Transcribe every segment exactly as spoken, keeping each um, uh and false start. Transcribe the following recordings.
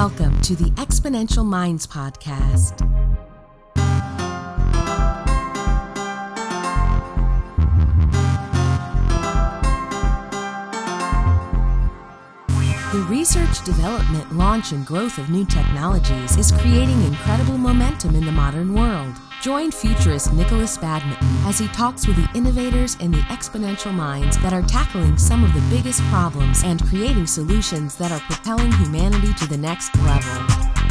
Welcome to the Exponential Minds podcast. The research, development, launch, and growth of new technologies is creating incredible momentum in the modern world. Join futurist Nicholas Badminton as he talks with the innovators and the exponential minds that are tackling some of the biggest problems and creating solutions that are propelling humanity to the next level.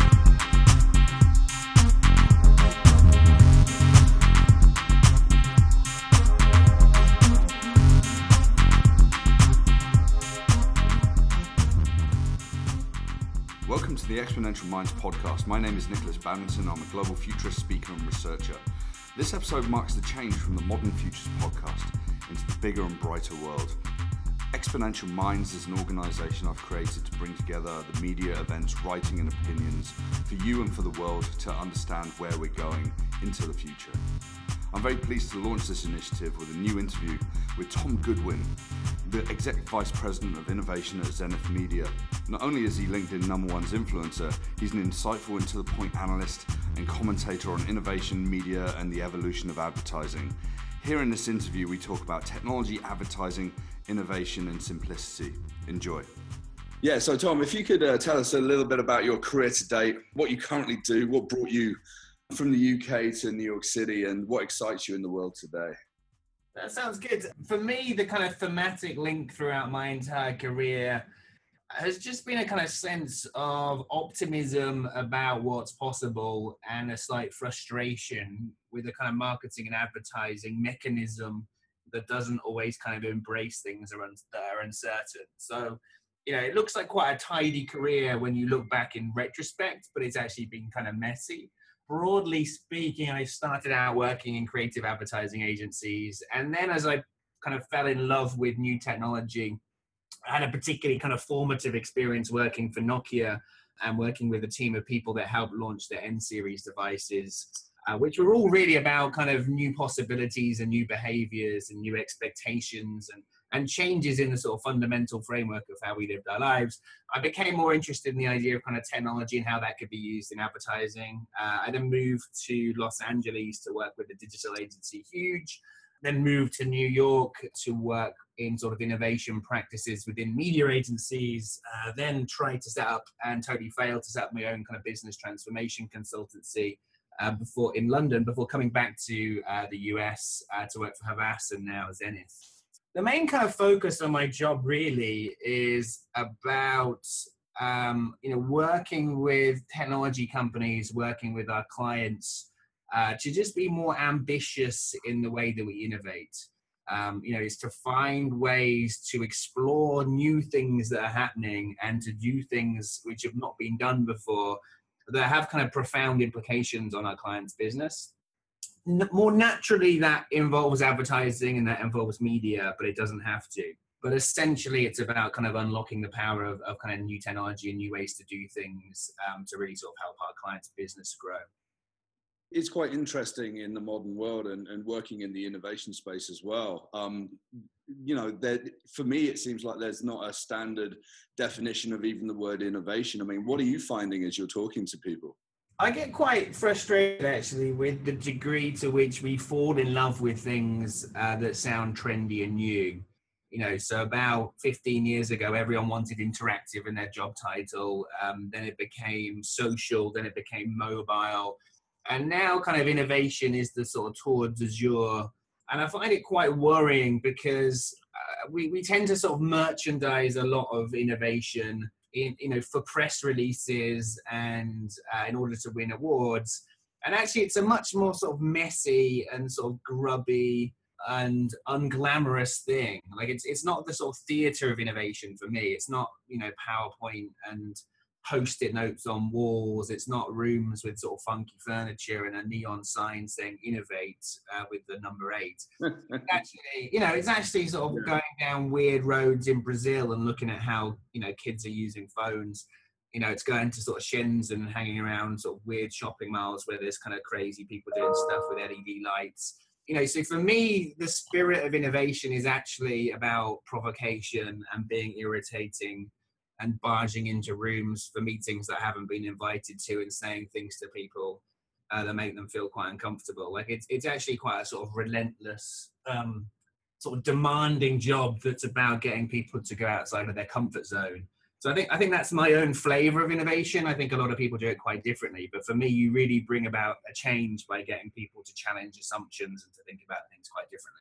Welcome to the Exponential Minds podcast. My name is Nicholas Badminton. I'm a global futurist speaker and researcher. This episode marks the change from the Modern Futures podcast into the bigger and brighter world. Exponential Minds is an organisation I've created to bring together the media, events, writing and opinions for you and for the world to understand where we're going into the future. I'm very pleased to launch this initiative with a new interview with Tom Goodwin, the Executive Vice President of Innovation at Zenith Media. Not only is he LinkedIn number one's influencer, he's an insightful and to-the-point analyst and commentator on innovation, media, and the evolution of advertising. Here in this interview, we talk about technology, advertising, innovation, and simplicity. Enjoy. Yeah, so Tom, if you could uh, tell us a little bit about your career to date, what you currently do, what brought you from the U K to New York City, and what excites you in the world today? That sounds good. For me, the kind of thematic link throughout my entire career has just been a kind of sense of optimism about what's possible and a slight frustration with the kind of marketing and advertising mechanism that doesn't always kind of embrace things that are uncertain. So, you know, it looks like quite a tidy career when you look back in retrospect, but it's actually been kind of messy. Broadly speaking, I started out working in creative advertising agencies. And then as I kind of fell in love with new technology, I had a particularly kind of formative experience working for Nokia and working with a team of people that helped launch the N-series devices, uh, which were all really about kind of new possibilities and new behaviors and new expectations and and changes in the sort of fundamental framework of how we lived our lives. I became more interested in the idea of kind of technology and how that could be used in advertising. Uh, I then moved to Los Angeles to work with the digital agency Huge, then moved to New York to work in sort of innovation practices within media agencies, uh, then tried to set up and totally failed to set up my own kind of business transformation consultancy uh, before in London, before coming back to uh, the U S uh, to work for Havas and now Zenith. The main kind of focus on my job really is about, um, you know, working with technology companies, working with our clients uh, to just be more ambitious in the way that we innovate. Um, you know, is to find ways to explore new things that are happening and to do things which have not been done before that have kind of profound implications on our clients' business. More naturally, that involves advertising and that involves media, but it doesn't have to. But essentially, it's about kind of unlocking the power of, of kind of new technology and new ways to do things um, to really sort of help our clients' business grow. It's quite interesting in the modern world and, and working in the innovation space as well. Um, you know, that for me, it seems like there's not a standard definition of even the word innovation. I mean, what are you finding as you're talking to people? I get quite frustrated actually with the degree to which we fall in love with things uh, that sound trendy and new. You know, so about fifteen years ago, everyone wanted interactive in their job title. Um, then it became social, then it became mobile. And now kind of innovation is the sort of tour du jour. And I find it quite worrying because uh, we, we tend to sort of merchandise a lot of innovation in, you know, for press releases and uh, in order to win awards. And actually it's a much more sort of messy and sort of grubby and unglamorous thing. Like it's it's not the sort of theater of innovation for me. It's not, you know, PowerPoint and post-it notes on walls. It's not rooms with sort of funky furniture and a neon sign saying innovate uh, with the number eight. Actually, you know, it's actually sort of yeah. going down weird roads in Brazil and looking at how, you know, kids are using phones. You know, it's going to sort of Shenzhen and hanging around sort of weird shopping malls where there's kind of crazy people doing stuff with L E D lights. You know, so for me, the spirit of innovation is actually about provocation and being irritating and barging into rooms for meetings that I haven't been invited to and saying things to people uh, that make them feel quite uncomfortable. Like it's it's actually quite a sort of relentless, um, sort of demanding job that's about getting people to go outside of their comfort zone. So I think I think that's my own flavor of innovation. I think a lot of people do it quite differently, but for me, you really bring about a change by getting people to challenge assumptions and to think about things quite differently.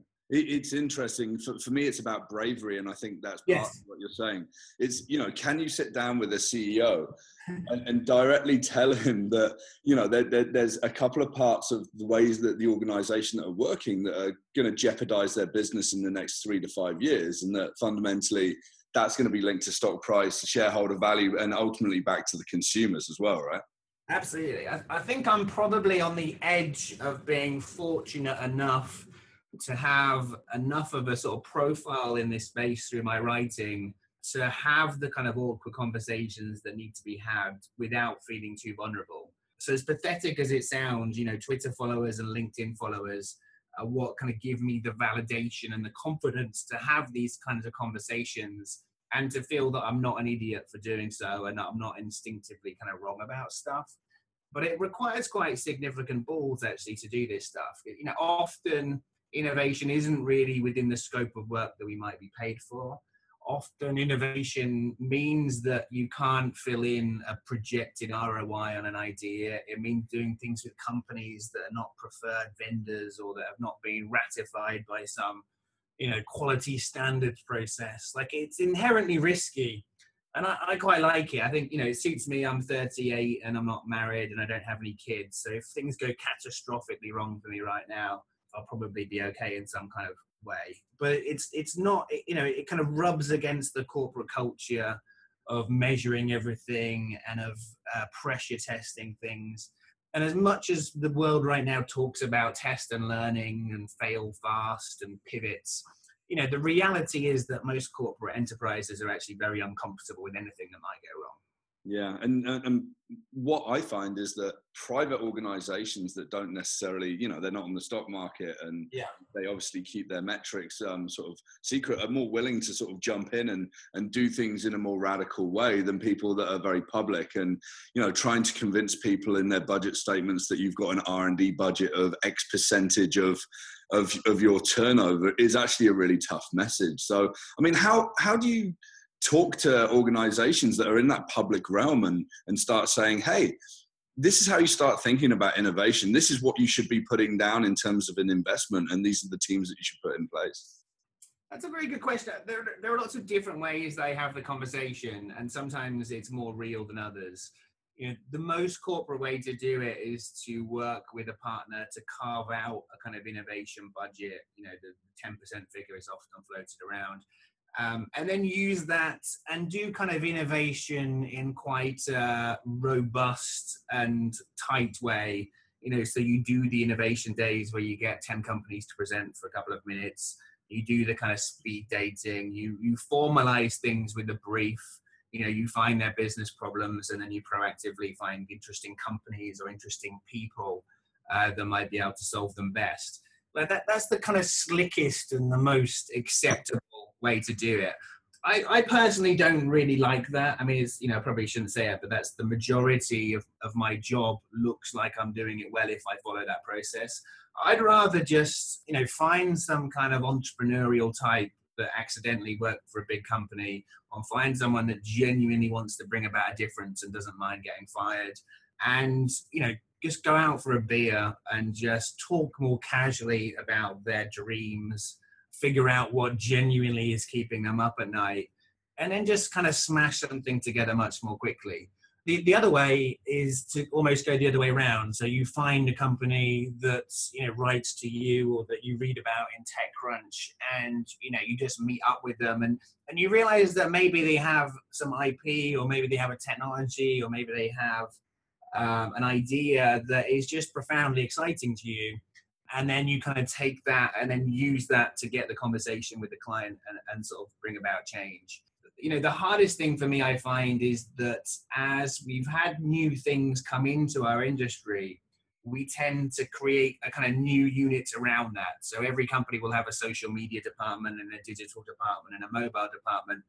It's interesting. For, for me, it's about bravery, and I think that's part Yes. of what you're saying. It's, you know, can you sit down with a C E O and, and directly tell him that, you know, there, there, there's a couple of parts of the ways that the organization that are working that are going to jeopardize their business in the next three to five years, and that fundamentally that's going to be linked to stock price, to shareholder value, and ultimately back to the consumers as well, right? Absolutely. I, I think I'm probably on the edge of being fortunate enough to have enough of a sort of profile in this space through my writing to have the kind of awkward conversations that need to be had without feeling too vulnerable. So as pathetic as it sounds, you know, Twitter followers and LinkedIn followers are what kind of give me the validation and the confidence to have these kinds of conversations and to feel that I'm not an idiot for doing so and that I'm not instinctively kind of wrong about stuff. But it requires quite significant balls actually to do this stuff. You know, often innovation isn't really within the scope of work that we might be paid for. Often innovation means that you can't fill in a projected R O I on an idea. It means doing things with companies that are not preferred vendors or that have not been ratified by some, you know, quality standards process. Like, it's inherently risky. And I, I quite like it. I think, you know, it suits me. I'm thirty-eight and I'm not married and I don't have any kids. So if things go catastrophically wrong for me right now, I'll probably be okay in some kind of way. But it's it's not, you know, it kind of rubs against the corporate culture of measuring everything and of uh, pressure testing things. And as much as the world right now talks about test and learning and fail fast and pivots, you know, the reality is that most corporate enterprises are actually very uncomfortable with anything that might go wrong. Yeah, and, and what I find is that private organizations that don't necessarily, you know, they're not on the stock market and yeah. they obviously keep their metrics um, sort of secret, are more willing to sort of jump in and, and do things in a more radical way than people that are very public and, you know, trying to convince people in their budget statements that you've got an R and D budget of X percentage of of of your turnover is actually a really tough message. So, I mean, how how do you talk to organizations that are in that public realm and, and start saying, hey, this is how you start thinking about innovation. This is what you should be putting down in terms of an investment. And these are the teams that you should put in place. That's a very good question. There, there are lots of different ways they have the conversation, and sometimes it's more real than others. You know, the most corporate way to do it is to work with a partner to carve out a kind of innovation budget. You know, the ten percent figure is often floated around. Um, and then use that and do kind of innovation in quite a robust and tight way. You know, so you do the innovation days where you get ten companies to present for a couple of minutes. You do the kind of speed dating. You you formalize things with a brief. You know, you find their business problems and then you proactively find interesting companies or interesting people uh, that might be able to solve them best. Like that, that's the kind of slickest and the most acceptable way to do it. I, I personally don't really like that. I mean, it's, you know, I probably shouldn't say it, but that's the majority of, of my job looks like I'm doing it well if I follow that process. I'd rather just, you know, find some kind of entrepreneurial type that accidentally worked for a big company, or find someone that genuinely wants to bring about a difference and doesn't mind getting fired. And, you know, just go out for a beer and just talk more casually about their dreams, figure out what genuinely is keeping them up at night, and then just kind of smash something together much more quickly. The, the other way is to almost go the other way around. So you find a company that's, you know, writes to you or that you read about in TechCrunch, and, you know, you just meet up with them and, and you realize that maybe they have some I P, or maybe they have a technology, or maybe they have um, an idea that is just profoundly exciting to you. And then you kind of take that and then use that to get the conversation with the client and, and sort of bring about change. You know, the hardest thing for me, I find, is that as we've had new things come into our industry, we tend to create a kind of new unit around that. So every company will have a social media department and a digital department and a mobile department.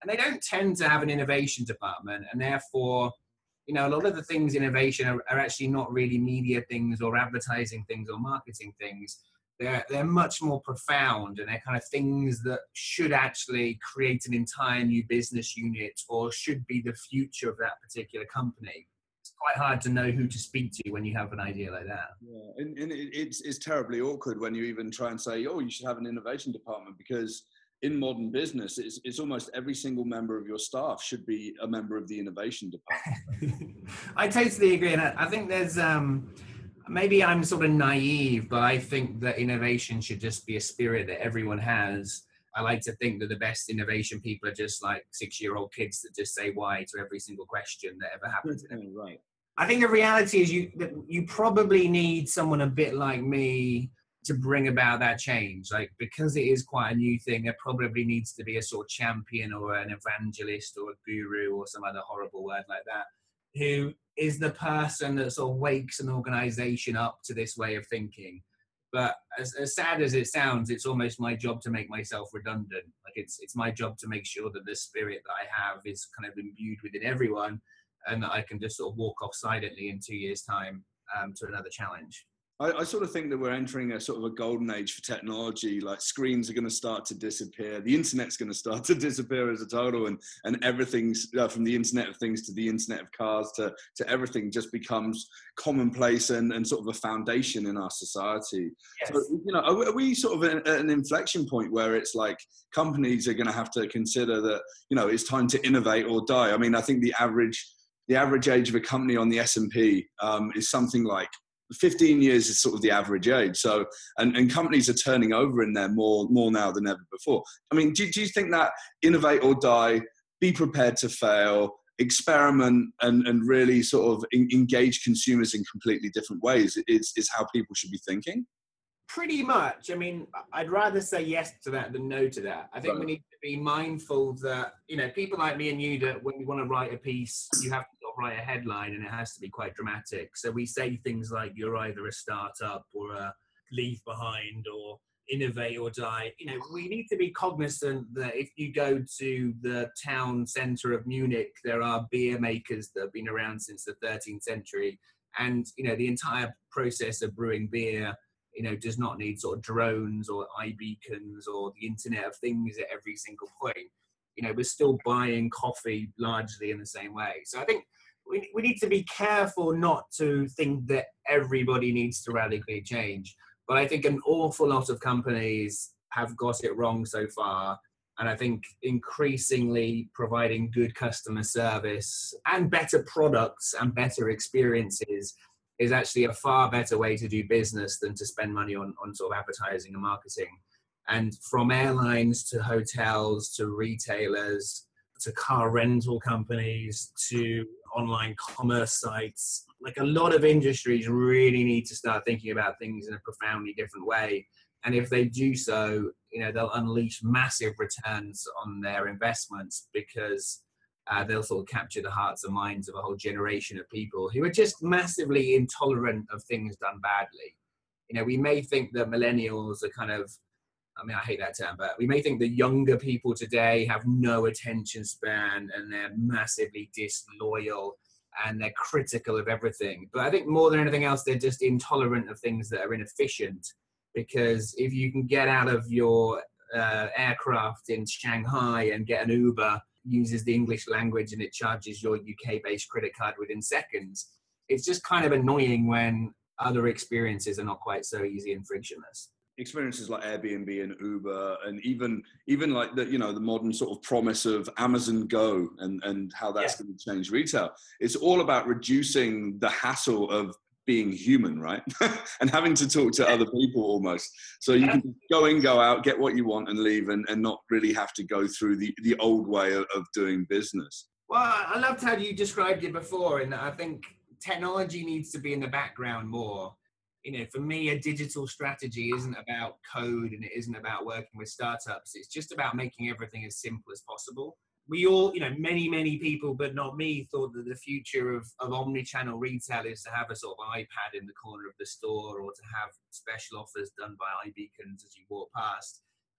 and they don't tend to have an innovation department, and therefore, you know, a lot of the things innovation are, are actually not really media things or advertising things or marketing things. They're, they're much more profound, and they're kind of things that should actually create an entire new business unit or should be the future of that particular company. It's quite hard to know who to speak to when you have an idea like that. Yeah, and, and it, it's, it's terribly awkward when you even try and say, oh, you should have an innovation department, because in modern business, it's, it's almost every single member of your staff should be a member of the innovation department. I totally agree. And I, I think there's, um, maybe I'm sort of naive, but I think that innovation should just be a spirit that everyone has. I like to think that the best innovation people are just like six-year-old kids that just say why to every single question that ever happens. Mm-hmm, right. I think the reality is you that you probably need someone a bit like me to bring about that change. Like, because it is quite a new thing, there probably needs to be a sort of champion or an evangelist or a guru or some other horrible word like that, who is the person that sort of wakes an organization up to this way of thinking. But as, as sad as it sounds, it's almost my job to make myself redundant. Like, it's it's my job to make sure that the spirit that I have is kind of imbued within everyone, and that I can just sort of walk off silently in two years' time um, to another challenge. I, I sort of think that we're entering a sort of a golden age for technology. Like, screens are going to start to disappear. The internet's going to start to disappear as a total, and, and everything's uh, from the internet of things to the internet of cars to, to everything just becomes commonplace and, and sort of a foundation in our society. Yes. So, you know, are, are we sort of at an inflection point where it's like companies are going to have to consider that, you know, it's time to innovate or die? I mean, I think the average, the average age of a company on the S and P um, is something like fifteen years is sort of the average age. So, and, and companies are turning over in there more, more now than ever before. I mean, do, do you think that innovate or die, be prepared to fail, experiment, and, and really sort of in, engage consumers in completely different ways is, is how people should be thinking? Pretty much. I mean, I'd rather say yes to that than no to that. I think Right. we need to be mindful that, you know, people like me and you, that when we want to write a piece, you have to sort of write a headline and it has to be quite dramatic. So we say things like you're either a startup or a leave behind or innovate or die. You know, we need to be cognizant that if you go to the town centre of Munich, there are beer makers that have been around since the thirteenth century. And, you know, the entire process of brewing beer, you know, does not need sort of drones or iBeacons or the Internet of Things at every single point. You know, we're still buying coffee largely in the same way. So I think we, we need to be careful not to think that everybody needs to radically change. But I think an awful lot of companies have got it wrong so far. And I think increasingly providing good customer service and better products and better experiences is actually a far better way to do business than to spend money on, on sort of advertising and marketing. And from airlines to hotels to retailers to car rental companies to online commerce sites, like a lot of industries really need to start thinking about things in a profoundly different way. And if they do so, you know, they'll unleash massive returns on their investments, because Uh, they'll sort of capture the hearts and minds of a whole generation of people who are just massively intolerant of things done badly. You know, we may think that millennials are kind of, I mean, I hate that term, but we may think that younger people today have no attention span and they're massively disloyal and they're critical of everything. But I think more than anything else, they're just intolerant of things that are inefficient, because if you can get out of your uh, aircraft in Shanghai and get an Uber, uses the English language and it charges your U K-based credit card within seconds, it's just kind of annoying when other experiences are not quite so easy and frictionless. Experiences like Airbnb and Uber, and even even like the, you know, the modern sort of promise of Amazon Go and, and how that's yeah. going to change retail. It's all about reducing the hassle of being human, right? And having to talk to other people almost. So you can go in, go out, get what you want and leave, and, and not really have to go through the, the old way of, of doing business. Well, I loved how you described it before, and I think technology needs to be in the background more. You know, for me, a digital strategy isn't about code and it isn't about working with startups. It's just about making everything as simple as possible. We all, you know, many, many people, but not me, thought that the future of, of omni-channel retail is to have a sort of iPad in the corner of the store or to have special offers done by iBeacons as you walk past.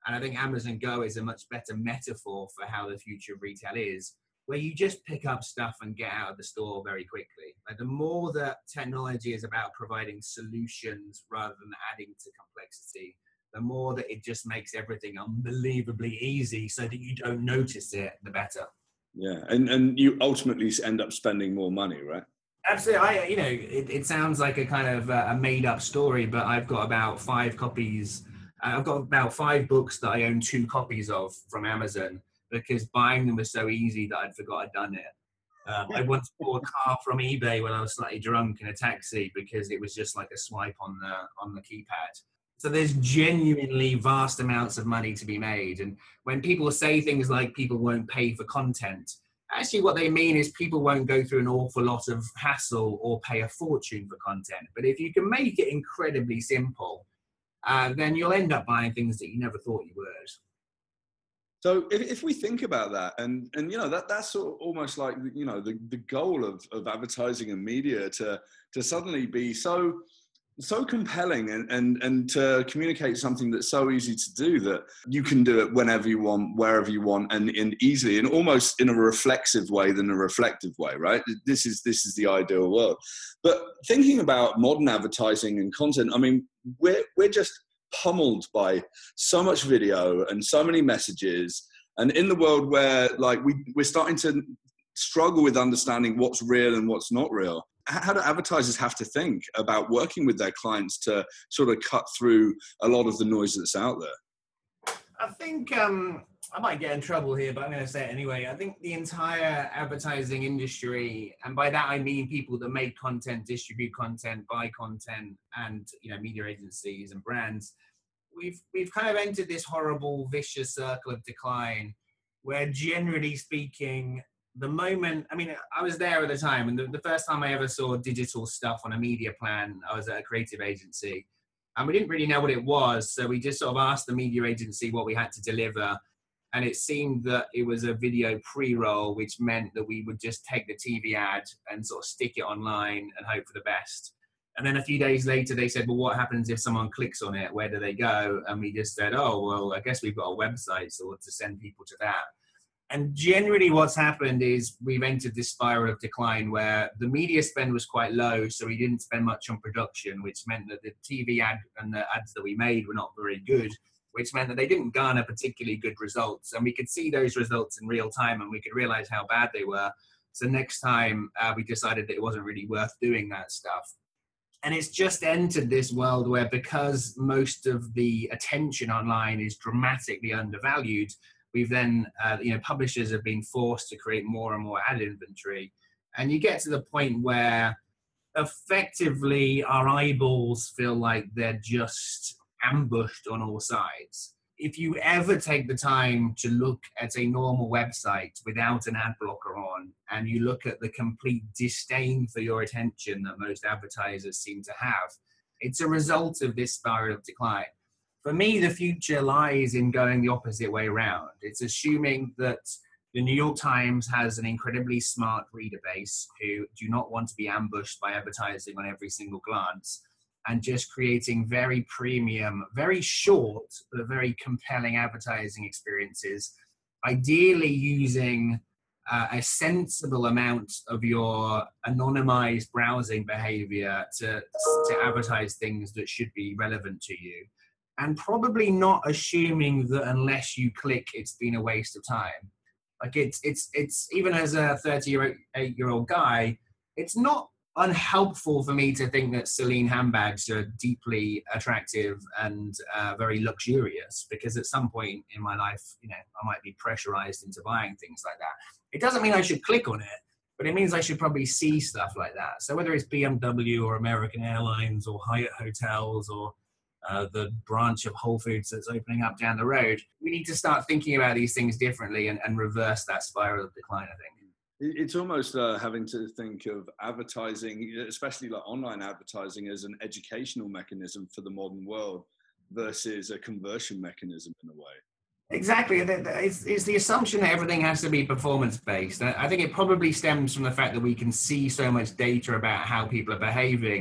And I think Amazon Go is a much better metaphor for how the future of retail is, where you just pick up stuff and get out of the store very quickly. Like the more that technology is about providing solutions rather than adding to complexity, the more that it just makes everything unbelievably easy so that you don't notice it, the better. Yeah, and, and you ultimately end up spending more money, right? Absolutely. I, you know, it, it sounds like a kind of uh, a made up story, but I've got about five copies. Uh, I've got about five books that I own two copies of from Amazon because buying them was so easy that I'd forgot I'd done it. Um, I once bought a car from eBay when I was slightly drunk in a taxi because it was just like a swipe on the on the keypad. So there's genuinely vast amounts of money to be made. And when people say things like people won't pay for content, actually what they mean is people won't go through an awful lot of hassle or pay a fortune for content. But if you can make it incredibly simple, uh, then you'll end up buying things that you never thought you would. So if, if we think about that, and, and you know, that that's sort of almost like, you know, the, the goal of, of advertising and media to, to suddenly be so, so compelling and, and, and to communicate something that's so easy to do that you can do it whenever you want, wherever you want, and, and easily, and almost in a reflexive way than a reflective way, right? This is, this is the ideal world. But thinking about modern advertising and content, I mean, we're, we're just pummeled by so much video and so many messages, and in the world where like we we're starting to struggle with understanding what's real and what's not real, how do advertisers have to think about working with their clients to sort of cut through a lot of the noise that's out there? I think um I might get in trouble here, but I'm going to say it anyway. I think the entire advertising industry, and by that I mean people that make content, distribute content, buy content, and you know, media agencies and brands, we've we've kind of entered this horrible, vicious circle of decline, where generally speaking, the moment, I mean, I was there at the time, and the, the first time I ever saw digital stuff on a media plan, I was at a creative agency, and we didn't really know what it was, so we just sort of asked the media agency what we had to deliver. And it seemed that it was a video pre-roll, which meant that we would just take the T V ad and sort of stick it online and hope for the best. And then a few days later, they said, well, what happens if someone clicks on it? Where do they go? And we just said, oh, well, I guess we've got a website, so to send people to that. And generally what's happened is we've entered this spiral of decline where the media spend was quite low, so we didn't spend much on production, which meant that the T V ad and the ads that we made were not very good, which meant that they didn't garner particularly good results. And we could see those results in real time, and we could realize how bad they were. So next time uh, we decided that it wasn't really worth doing that stuff. And it's just entered this world where, because most of the attention online is dramatically undervalued, we've then, uh, you know, publishers have been forced to create more and more ad inventory. And you get to the point where effectively our eyeballs feel like they're just ambushed on all sides. If you ever take the time to look at a normal website without an ad blocker on, and you look at the complete disdain for your attention that most advertisers seem to have, it's a result of this spiral of decline. For me, the future lies in going the opposite way around. It's assuming that the New York Times has an incredibly smart reader base who do not want to be ambushed by advertising on every single glance, and just creating very premium, very short, but very compelling advertising experiences, ideally using uh, a sensible amount of your anonymized browsing behavior to, to advertise things that should be relevant to you. And probably not assuming that unless you click, it's been a waste of time. Like it's, it's, it's even as a thirty-eight year old guy, it's not unhelpful for me to think that Celine handbags are deeply attractive and uh, very luxurious, because at some point in my life, you know, I might be pressurized into buying things like that. It doesn't mean I should click on it, but it means I should probably see stuff like that. So whether it's B M W or American Airlines or Hyatt Hotels or uh, the branch of Whole Foods that's opening up down the road, we need to start thinking about these things differently and, and reverse that spiral of decline, I think. It's almost uh, having to think of advertising, especially like online advertising, as an educational mechanism for the modern world versus a conversion mechanism in a way. Exactly. It's, it's the assumption that everything has to be performance-based. I think it probably stems from the fact that we can see so much data about how people are behaving,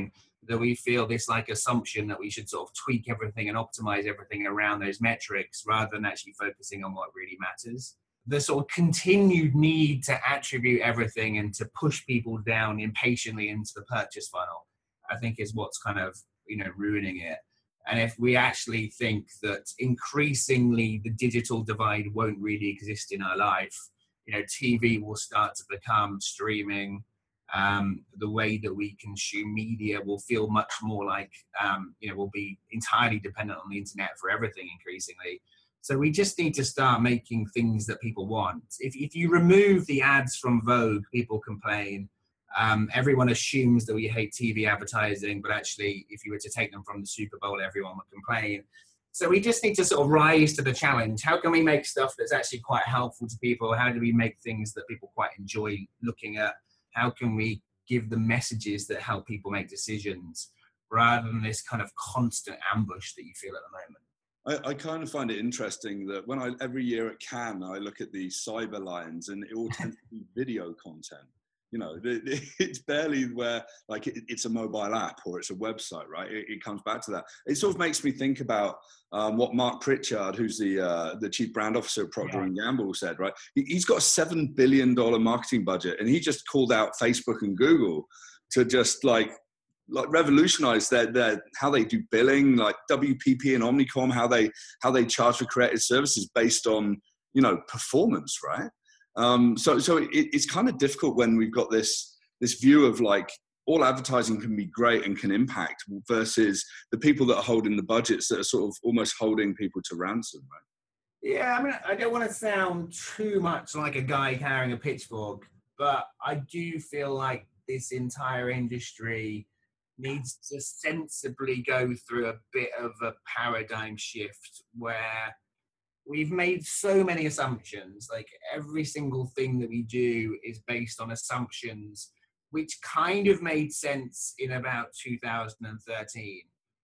that we feel this like assumption that we should sort of tweak everything and optimize everything around those metrics rather than actually focusing on what really matters. The sort of continued need to attribute everything and to push people down impatiently into the purchase funnel, I think is what's kind of, you know, ruining it. And if we actually think that increasingly the digital divide won't really exist in our life, you know, T V will start to become streaming. Um, the way that we consume media will feel much more like, um, you know, we'll be entirely dependent on the internet for everything increasingly. So we just need to start making things that people want. If, if you remove the ads from Vogue, people complain. Um, everyone assumes that we hate T V advertising, but actually, if you were to take them from the Super Bowl, everyone would complain. So we just need to sort of rise to the challenge. How can we make stuff that's actually quite helpful to people? How do we make things that people quite enjoy looking at? How can we give them messages that help people make decisions rather than this kind of constant ambush that you feel at the moment? I, I kind of find it interesting that when I, every year at Cannes, I look at these cyber lines and it all tends to be video content. You know, it's barely where like it, it's a mobile app or it's a website, right? It, it comes back to that. It sort of makes me think about um, what Mark Pritchard, who's the uh, the chief brand officer of Procter and Gamble, said, right? He, he's got a seven billion dollars marketing budget, and he just called out Facebook and Google to just like like revolutionize their, their how they do billing, like W P P and Omnicom, how they how they charge for creative services based on, you know, performance, right? Um, so, so it, it's kind of difficult when we've got this this view of like all advertising can be great and can impact versus the people that are holding the budgets that are sort of almost holding people to ransom, right? Yeah, I mean, I don't want to sound too much like a guy carrying a pitchfork, but I do feel like this entire industry needs to sensibly go through a bit of a paradigm shift where we've made so many assumptions. Like every single thing that we do is based on assumptions, which kind of made sense in about two thousand thirteen.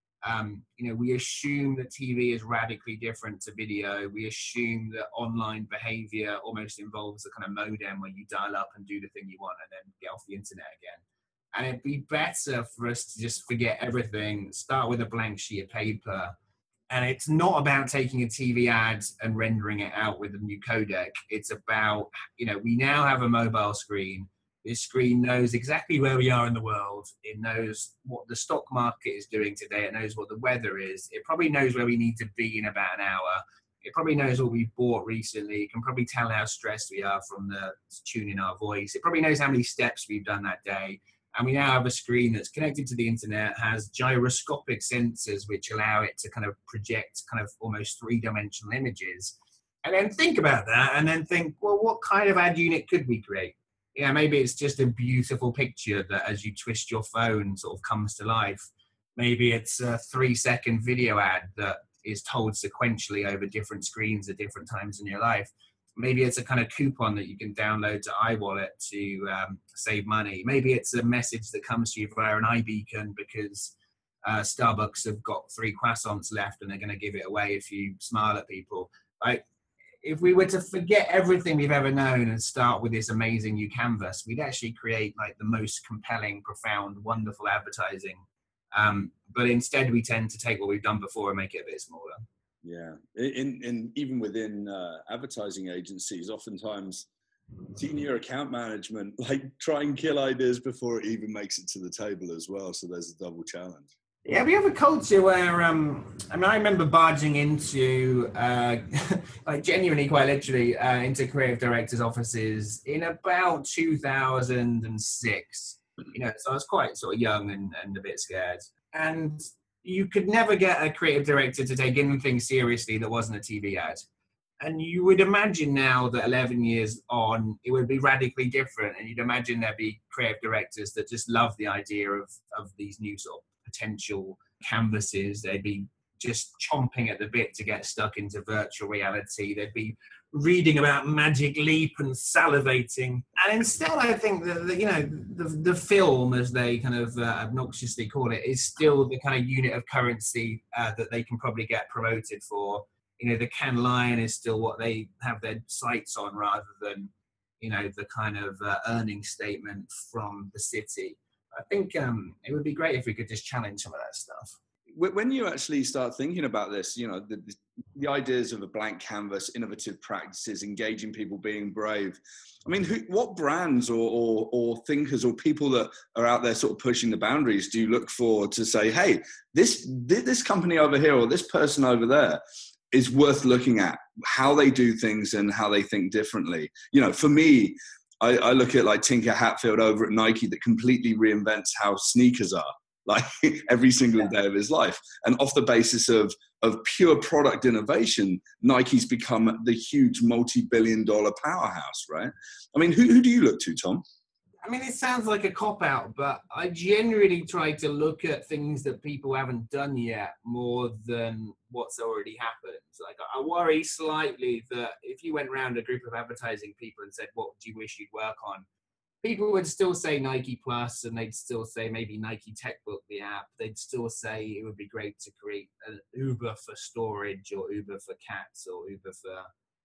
Um, you know, we assume that T V is radically different to video. We assume that online behavior almost involves a kind of modem where you dial up and do the thing you want and then get off the internet again. And it'd be better for us to just forget everything, start with a blank sheet of paper. And it's not about taking a T V ad and rendering it out with a new codec. It's about, you know, we now have a mobile screen. This screen knows exactly where we are in the world. It knows what the stock market is doing today. It knows what the weather is. It probably knows where we need to be in about an hour. It probably knows what we bought recently. It can probably tell how stressed we are from the tune in our voice. It probably knows how many steps we've done that day. And we now have a screen that's connected to the internet, has gyroscopic sensors which allow it to kind of project kind of almost three-dimensional images. And then think about that and then think, well, what kind of ad unit could we create? Yeah, maybe it's just a beautiful picture that as you twist your phone sort of comes to life. Maybe it's a three-second video ad that is told sequentially over different screens at different times in your life. Maybe it's a kind of coupon that you can download to iWallet to um, save money. Maybe it's a message that comes to you via an iBeacon because uh, Starbucks have got three croissants left and they're going to give it away if you smile at people. Like, if we were to forget everything we've ever known and start with this amazing new canvas, we'd actually create like the most compelling, profound, wonderful advertising. Um, but instead, we tend to take what we've done before and make it a bit smaller. Yeah, in, in even within uh, advertising agencies, oftentimes senior account management like try and kill ideas before it even makes it to the table as well. So there's a double challenge. Yeah, we have a culture where um, I mean, I remember barging into uh, like genuinely, quite literally, uh, into creative directors' offices in about two thousand six. You know, so I was quite sort of young and, and a bit scared, and you could never get a creative director to take anything seriously that wasn't a T V ad. And you would imagine now that eleven years on, it would be radically different. And you'd imagine there'd be creative directors that just love the idea of, of these new sort of potential canvases. They'd be just chomping at the bit to get stuck into virtual reality. They'd be reading about Magic Leap and salivating. And instead, I think that, the, you know, the, the film, as they kind of uh, obnoxiously call it, is still the kind of unit of currency uh, that they can probably get promoted for. You know, the Cannes Lion is still what they have their sights on rather than, you know, the kind of uh, earning statement from the city. I think um, it would be great if we could just challenge some of that stuff. When you actually start thinking about this, you know, the, the ideas of a blank canvas, innovative practices, engaging people, being brave. I mean, who, what brands or, or, or thinkers or people that are out there sort of pushing the boundaries do you look for to say, hey, this, this company over here or this person over there is worth looking at, how they do things and how they think differently? You know, for me, I, I look at like Tinker Hatfield over at Nike that completely reinvents how sneakers are. Like every single day of his life. And off the basis of, of pure product innovation, Nike's become the huge multi-billion dollar powerhouse, right? I mean, who, who do you look to, Tom? I mean, it sounds like a cop-out, but I generally try to look at things that people haven't done yet more than what's already happened. Like, I worry slightly that if you went around a group of advertising people and said, what do you wish you'd work on? People would still say Nike Plus, and they'd still say maybe Nike Techbook, the app. They'd still say it would be great to create an Uber for storage or Uber for cats or Uber for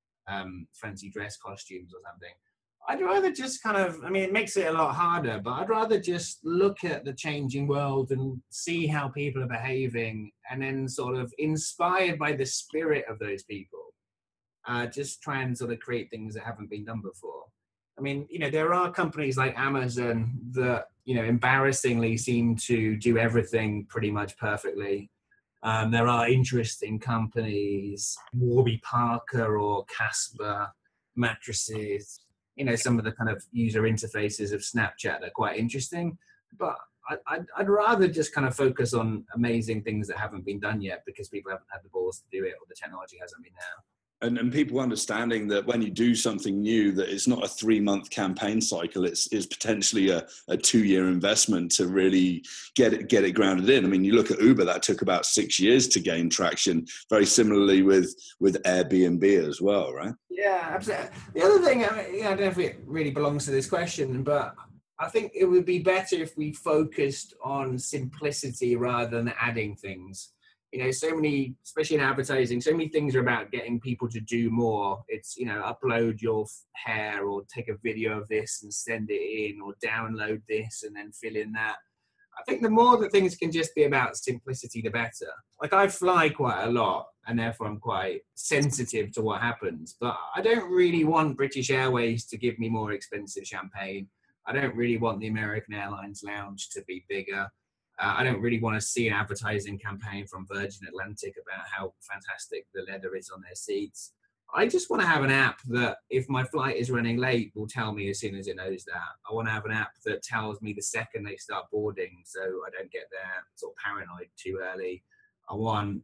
um, fancy dress costumes or something. I'd rather just kind of, I mean, it makes it a lot harder, but I'd rather just look at the changing world and see how people are behaving, and then sort of inspired by the spirit of those people, uh, just try and sort of create things that haven't been done before. I mean, you know, there are companies like Amazon that, you know, embarrassingly seem to do everything pretty much perfectly. Um, there are interesting companies, Warby Parker or Casper mattresses, you know, some of the kind of user interfaces of Snapchat are quite interesting. But I, I'd, I'd rather just kind of focus on amazing things that haven't been done yet because people haven't had the balls to do it or the technology hasn't been there. And, and people understanding that when you do something new, that it's not a three-month campaign cycle, it's, it's potentially a, a two-year investment to really get it, get it grounded in. I mean, you look at Uber, that took about six years to gain traction, very similarly with, with Airbnb as well, right? Yeah, absolutely. The other thing, I mean, I don't know if it really belongs to this question, but I think it would be better if we focused on simplicity rather than adding things. You know, so many, especially in advertising, so many things are about getting people to do more. It's, you know, upload your hair or take a video of this and send it in, or download this and then fill in that. I think the more that things can just be about simplicity, the better. Like, I fly quite a lot and therefore I'm quite sensitive to what happens, but I don't really want British Airways to give me more expensive champagne. I don't really want the American Airlines lounge to be bigger. Uh, I don't really want to see an advertising campaign from Virgin Atlantic about how fantastic the leather is on their seats. I just want to have an app that, if my flight is running late, will tell me as soon as it knows that. I want to have an app that tells me the second they start boarding, so I don't get there sort of paranoid too early. I want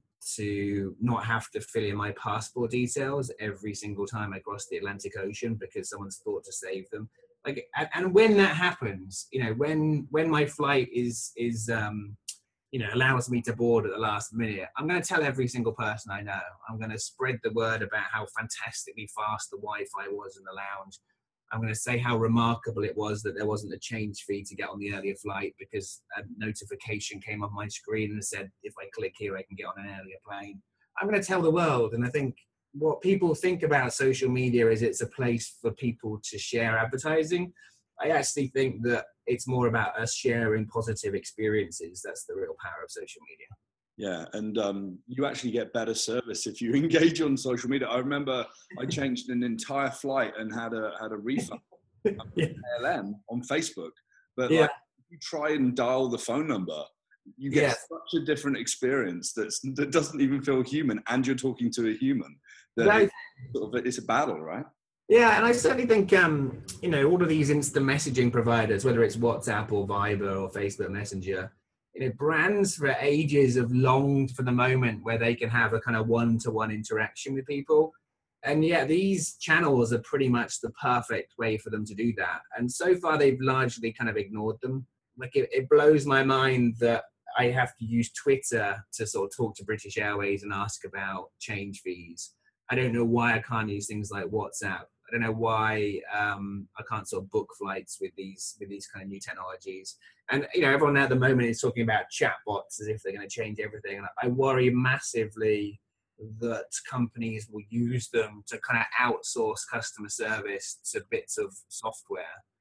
to not have to fill in my passport details every single time I cross the Atlantic Ocean because someone's thought to save them. Like, and, and when that happens, you know, when when my flight is is um, you know, allows me to board at the last minute, I'm going to tell every single person I know. I'm going to spread the word about how fantastically fast the Wi-Fi was in the lounge. I'm going to say how remarkable it was that there wasn't a change fee to get on the earlier flight because a notification came on my screen and said, if I click here, I can get on an earlier plane. I'm going to tell the world. And I think what people think about social media is it's a place for people to share advertising. I actually think that it's more about us sharing positive experiences. That's the real power of social media. Yeah, and um, you actually get better service if you engage on social media. I remember I changed an entire flight and had a had a refund yeah. L M on Facebook. But yeah. like, if you try and dial the phone number, you get yeah. such a different experience that's, that doesn't even feel human, and you're talking to a human. That Right. it's, sort of, it's a battle, right? Yeah, and I certainly think, um, you know, all of these instant messaging providers, whether it's WhatsApp or Viber or Facebook Messenger, you know, brands for ages have longed for the moment where they can have a kind of one-to-one interaction with people. And yeah, these channels are pretty much the perfect way for them to do that. And so far, they've largely kind of ignored them. Like, it, it blows my mind that I have to use Twitter to sort of talk to British Airways and ask about change fees. I don't know why I can't use things like WhatsApp. I don't know why um, I can't sort of book flights with these with these kind of new technologies. And, you know, everyone at the moment is talking about chatbots as if they're going to change everything. And I worry massively that companies will use them to kind of outsource customer service to bits of software.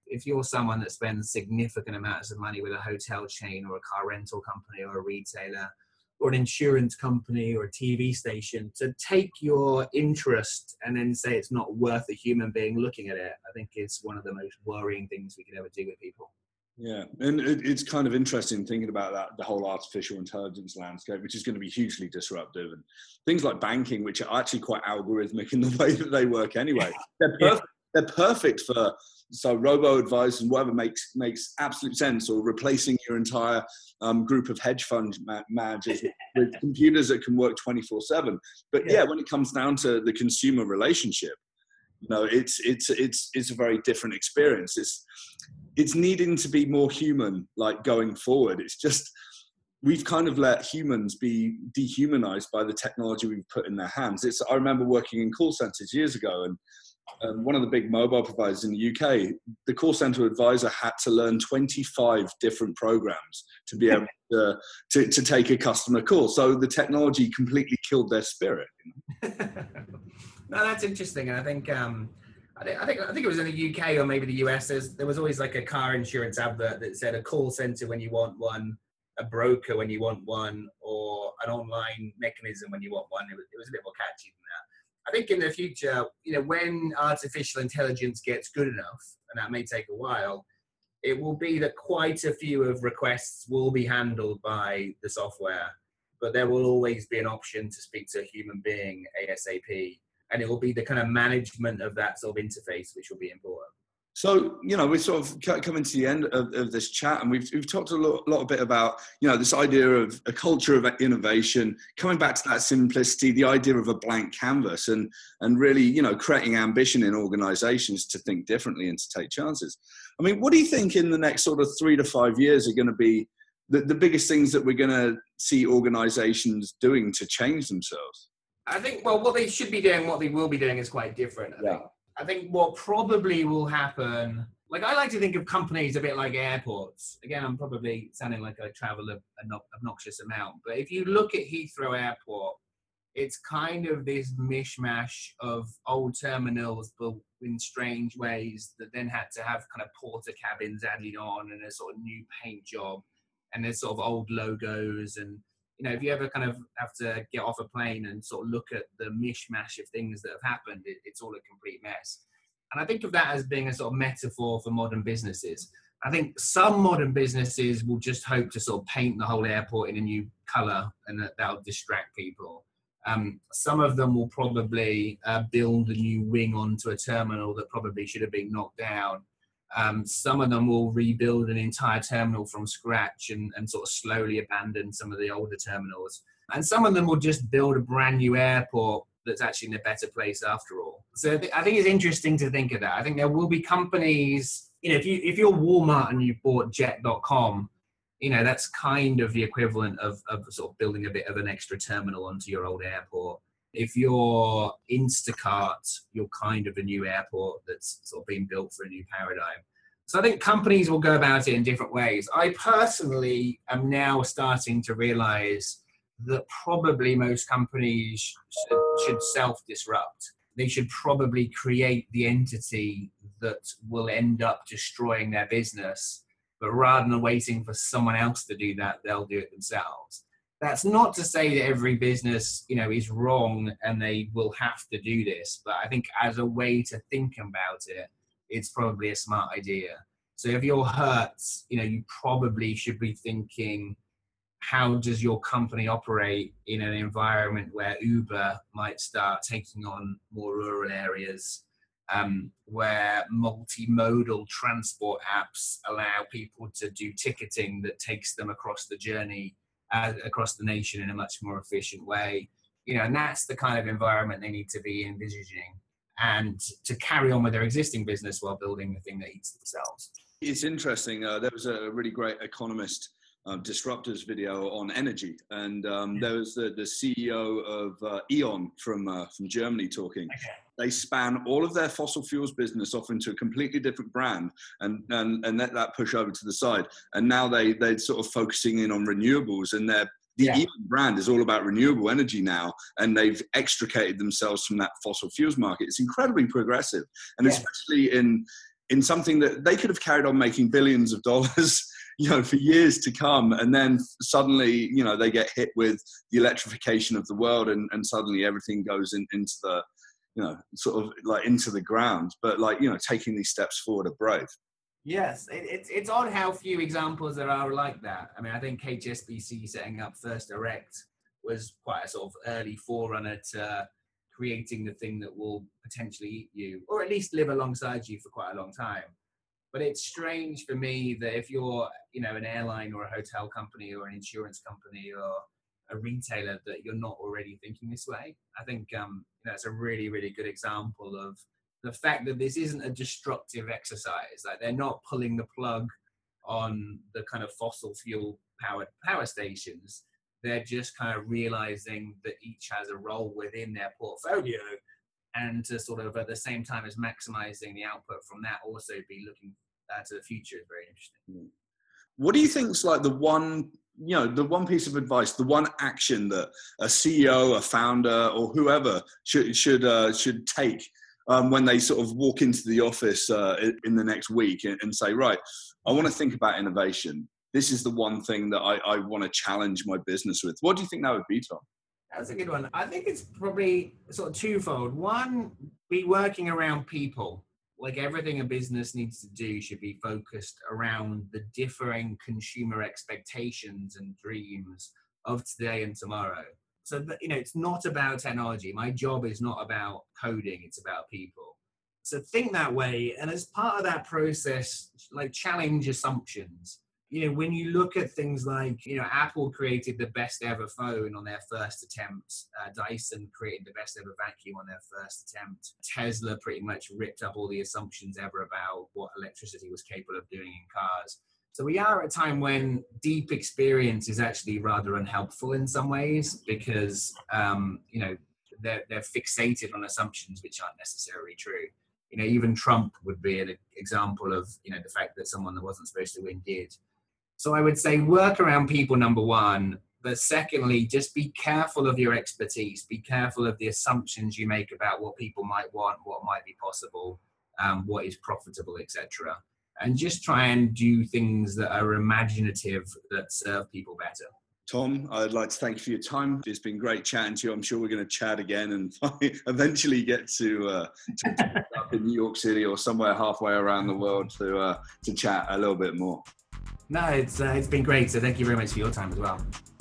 if you're someone that spends significant amounts of money with a hotel chain or a car rental company or a retailer or an insurance company or a T V station, to take your interest and then say it's not worth a human being looking at it, I think is one of the most worrying things we could ever do with people. Yeah, and it, it's kind of interesting thinking about that, the whole artificial intelligence landscape, which is going to be hugely disruptive, and things like banking, which are actually quite algorithmic in the way that they work anyway. They're perfect, yeah. They're perfect for, so robo-advisors and whatever makes makes absolute sense, or replacing your entire um, group of hedge fund ma- managers with computers that can work twenty-four seven. But yeah. yeah, when it comes down to the consumer relationship, you know, it's it's it's it's a very different experience. It's it's needing to be more human, like going forward. It's just, we've kind of let humans be dehumanized by the technology we've put in their hands. It's, I remember working in call centers years ago, and um, one of the big mobile providers in the U K, the call center advisor had to learn twenty-five different programs to be able to, to, to take a customer call. So the technology completely killed their spirit. You know? No, that's interesting. And I think, um, I think, I think, I think it was in the U K or maybe the U S. There was always like a car insurance advert that said a call center when you want one, a broker when you want one, or an online mechanism when you want one. It was, it was a bit more catchy than that. I think in the future, you know, when artificial intelligence gets good enough, and that may take a while, it will be that quite a few of requests will be handled by the software, but there will always be an option to speak to a human being ASAP. And it will be the kind of management of that sort of interface, which will be important. So, you know, we're sort of coming to the end of, of this chat, and we've, we've talked a lot, lot a bit about, you know, this idea of a culture of innovation, coming back to that simplicity, the idea of a blank canvas, and, and really, you know, creating ambition in organizations to think differently and to take chances. I mean, what do you think in the next sort of three to five years are going to be the, the biggest things that we're going to see organizations doing to change themselves? I think, well, what they should be doing, what they will be doing is quite different. I, yeah. think. I think what probably will happen, like I like to think of companies a bit like airports. Again, I'm probably sounding like I travel an obnoxious amount, but if you look at Heathrow Airport, it's kind of this mishmash of old terminals built in strange ways that then had to have kind of porter cabins added on and a sort of new paint job, and there's sort of old logos. And you know, if you ever kind of have to get off a plane and sort of look at the mishmash of things that have happened, it, it's all a complete mess. And I think of that as being a sort of metaphor for modern businesses. I think some modern businesses will just hope to sort of paint the whole airport in a new color, and that that'll distract people. Um, some of them will probably uh, build a new wing onto a terminal that probably should have been knocked down. Um, some of them will rebuild an entire terminal from scratch and, and sort of slowly abandon some of the older terminals. And some of them will just build a brand new airport that's actually in a better place after all. So th- I think it's interesting to think of that. I think there will be companies, you know, if, you, if you're Walmart and you bought jet dot com, you know, that's kind of the equivalent of, of sort of building a bit of an extra terminal onto your old airport. If you're Instacart, you're kind of a new airport that's sort of being built for a new paradigm. So I think companies will go about it in different ways. I personally am now starting to realize that probably most companies should, should self-disrupt. They should probably create the entity that will end up destroying their business, but rather than waiting for someone else to do that, they'll do it themselves. That's not to say that every business, you know, is wrong and they will have to do this, but I think as a way to think about it, it's probably a smart idea. So if you're Hertz, you know, you probably should be thinking, how does your company operate in an environment where Uber might start taking on more rural areas, um, where multimodal transport apps allow people to do ticketing that takes them across the journey, Uh, across the nation in a much more efficient way, you know, and that's the kind of environment they need to be envisaging, and to carry on with their existing business while building the thing that eats themselves. It's interesting. Uh, there was a really great Economist uh, Disruptors video on energy, and um, yeah. there was the, the C E O of uh, E.ON from uh, from Germany talking. Okay. They span all of their fossil fuels business off into a completely different brand, and, and, and let that push over to the side. And now they, they're sort of focusing in on renewables, and their the yeah. E.ON brand is all about renewable energy now, and they've extricated themselves from that fossil fuels market. It's incredibly progressive. And yeah. especially in, in something that they could have carried on making billions of dollars, you know, for years to come. And then suddenly, you know, they get hit with the electrification of the world, and, and suddenly everything goes in, into the, you know, sort of like into the ground. But like, you know, taking these steps forward are brave. Yes, it, it's it's odd how few examples there are like that. I mean, I think H S B C setting up First Direct was quite a sort of early forerunner to creating the thing that will potentially eat you, or at least live alongside you for quite a long time. But it's strange for me that if you're, you know, an airline or a hotel company or an insurance company or a retailer, that you're not already thinking this way. I think um, you know, it's a really, really good example of the fact that this isn't a destructive exercise. Like, they're not pulling the plug on the kind of fossil fuel powered power stations. They're just kind of realizing that each has a role within their portfolio, and to sort of at the same time as maximizing the output from that, also be looking uh, to the future is very interesting. What do you think is like the one, you know, the one piece of advice, the one action that a C E O, a founder, or whoever should should uh, should take Um, when they sort of walk into the office uh, in the next week and, and say, right, I want to think about innovation. This is the one thing that I, I want to challenge my business with. What do you think that would be, Tom? That's a good one. I think it's probably sort of twofold. One, be working around people. Like, everything a business needs to do should be focused around the differing consumer expectations and dreams of today and tomorrow. So, you know, it's not about technology. My job is not about coding. It's about people. So think that way. And as part of that process, like, challenge assumptions. You know, when you look at things like, you know, Apple created the best ever phone on their first attempt. Uh, Dyson created the best ever vacuum on their first attempt. Tesla pretty much ripped up all the assumptions ever about what electricity was capable of doing in cars. So we are at a time when deep experience is actually rather unhelpful in some ways, because, um, you know, they're, they're fixated on assumptions which aren't necessarily true. You know, even Trump would be an example of, you know, the fact that someone that wasn't supposed to win did. So I would say work around people, number one. But secondly, just be careful of your expertise. Be careful of the assumptions you make about what people might want, what might be possible, um, what is profitable, et cetera. And just try and do things that are imaginative, that serve people better. Tom, I'd like to thank you for your time. It's been great chatting to you. I'm sure we're going to chat again and eventually get to, uh, to up in New York City or somewhere halfway around the world to uh, to chat a little bit more. No, it's uh, it's been great. So thank you very much for your time as well.